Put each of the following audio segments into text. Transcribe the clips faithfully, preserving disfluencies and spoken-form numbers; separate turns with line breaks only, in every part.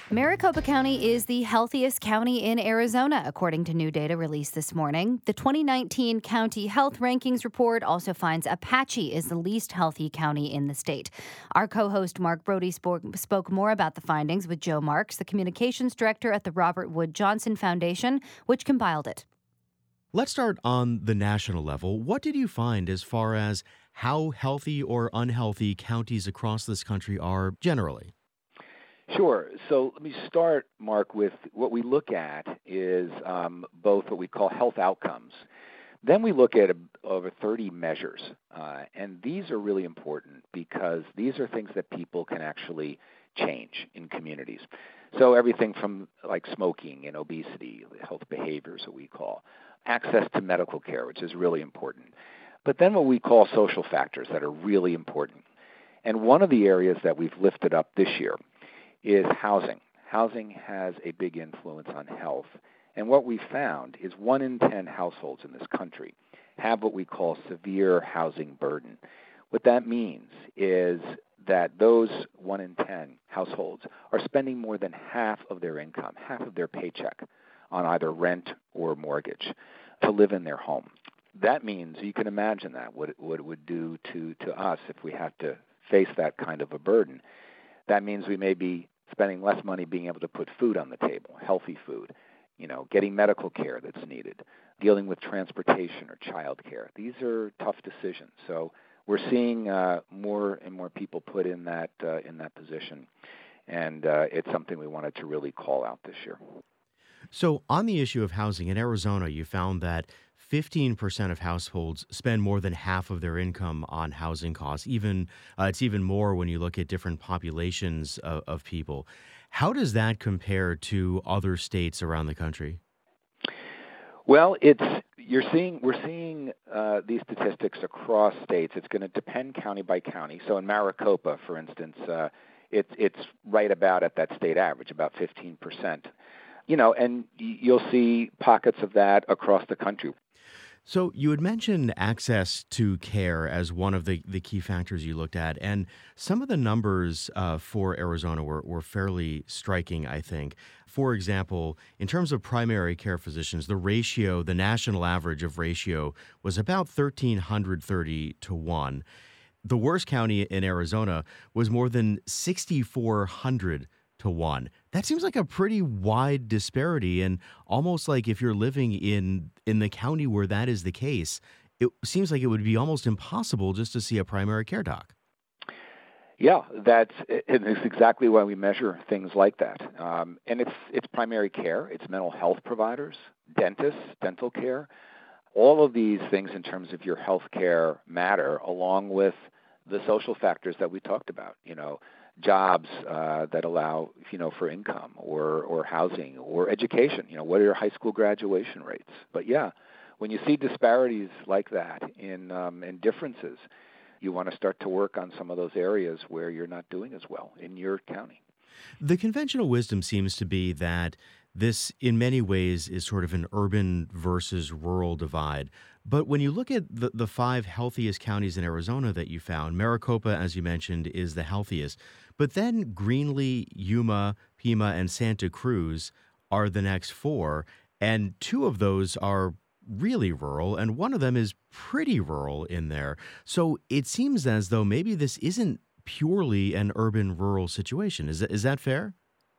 Maricopa County is the healthiest county in Arizona, according to new data released this morning. The twenty nineteen County Health Rankings report also finds Apache is the least healthy county in the state. Our co-host Mark Brody spoke, spoke more about the findings with Joe Marks, the communications director at the Robert Wood Johnson Foundation, which compiled it.
Let's start on the national level. What did you find as far as how healthy or unhealthy counties across this country are generally?
Sure. So let me start, Mark, with what we look at is um, both what we call health outcomes. Then we look at a, over thirty measures, uh, and these are really important because these are things that people can actually change in communities. So everything from like smoking and obesity, health behaviors, what we call, access to medical care, which is really important. But then what we call social factors that are really important. And one of the areas that we've lifted up this year is housing. Housing has a big influence on health. And what we found is one in ten households in this country have what we call severe housing burden. What that means is that those one in ten households are spending more than half of their income, half of their paycheck, on either rent or mortgage to live in their home. That means you can imagine that, what it, what it would do to, to us if we have to face that kind of a burden. That means we may be spending less money being able to put food on the table, healthy food, you know, getting medical care that's needed, dealing with transportation or child care. These are tough decisions. So we're seeing uh, more and more people put in that uh, in that position, and uh, it's something we wanted to really call out this year.
So on the issue of housing, in Arizona, you found that fifteen percent of households spend more than half of their income on housing costs. Even uh, it's even more when you look at different populations of, of people. How does that compare to other states around the country?
Well, it's you're seeing we're seeing uh, these statistics across states. It's going to depend county by county. So in Maricopa, for instance, uh, it's it's right about at that state average, about fifteen percent. You know, and you'll see pockets of that across the country.
So you had mentioned access to care as one of the, the key factors you looked at, and some of the numbers uh, for Arizona were, were fairly striking, I think. For example, in terms of primary care physicians, the ratio, the national average of ratio was about one thousand three hundred thirty to one. The worst county in Arizona was more than six thousand four hundred to one. That seems like a pretty wide disparity, and almost like if you're living in in the county where that is the case, it seems like it would be almost impossible just to see a primary care doc.
Yeah, that's and it's exactly why we measure things like that. Um, and it's it's primary care, it's mental health providers, dentists, dental care. All of these things in terms of your health care matter, along with the social factors that we talked about. You know, jobs uh, that allow, you know, for income or, or housing or education. You know, what are your high school graduation rates? But yeah, when you see disparities like that in um, in differences, you want to start to work on some of those areas where you're not doing as well in your county.
The conventional wisdom seems to be that this, in many ways, is sort of an urban versus rural divide. But when you look at the, the five healthiest counties in Arizona that you found, Maricopa, as you mentioned, is the healthiest. But then Greenlee, Yuma, Pima, and Santa Cruz are the next four. And two of those are really rural, and one of them is pretty rural in there. So it seems as though maybe this isn't purely an urban-rural situation. Is that, is that fair?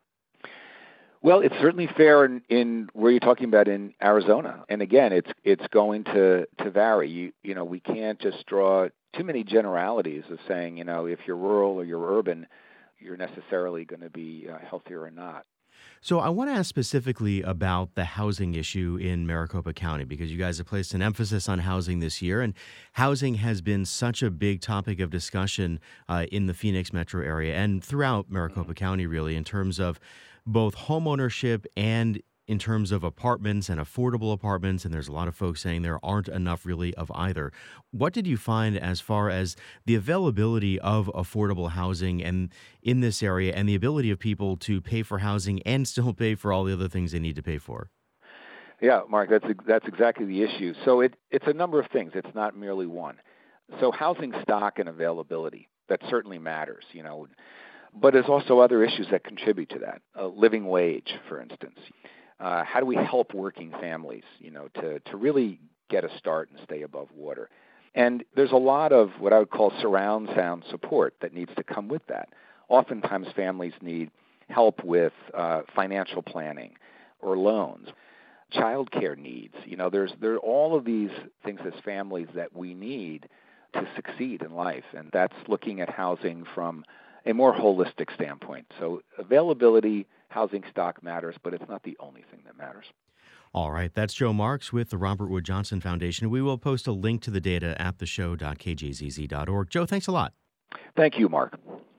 Well, it's certainly fair in, in where you're talking about in Arizona. And again, it's it's going to, to vary. You you know, we can't just draw too many generalities of saying, you know, if you're rural or you're urban, you're necessarily going to be uh, healthier or not.
So I want to ask specifically about the housing issue in Maricopa County, because you guys have placed an emphasis on housing this year, and housing has been such a big topic of discussion uh, in the Phoenix metro area and throughout Maricopa County, really, in terms of both home ownership and in terms of apartments and affordable apartments. And there's a lot of folks saying there aren't enough really of either. What did you find as far as the availability of affordable housing and in this area, and the ability of people to pay for housing and still pay for all the other things they need to pay for?
Yeah, Mark, that's that's exactly the issue. So it, it's a number of things. It's not merely one. So housing stock and availability, that certainly matters. You know, But there's also other issues that contribute to that. A living wage, for instance. Uh, how do we help working families, you know, to, to really get a start and stay above water? And there's a lot of what I would call surround sound support that needs to come with that. Oftentimes families need help with uh, financial planning or loans, childcare needs. You know, there's there are all of these things as families that we need to succeed in life, and that's looking at housing from a more holistic standpoint. So availability, housing stock matters, but it's not the only thing that matters.
All right, that's Joe Marks with the Robert Wood Johnson Foundation. We will post a link to the data at the show dot k j z z dot org. Joe, thanks a lot.
Thank you, Mark.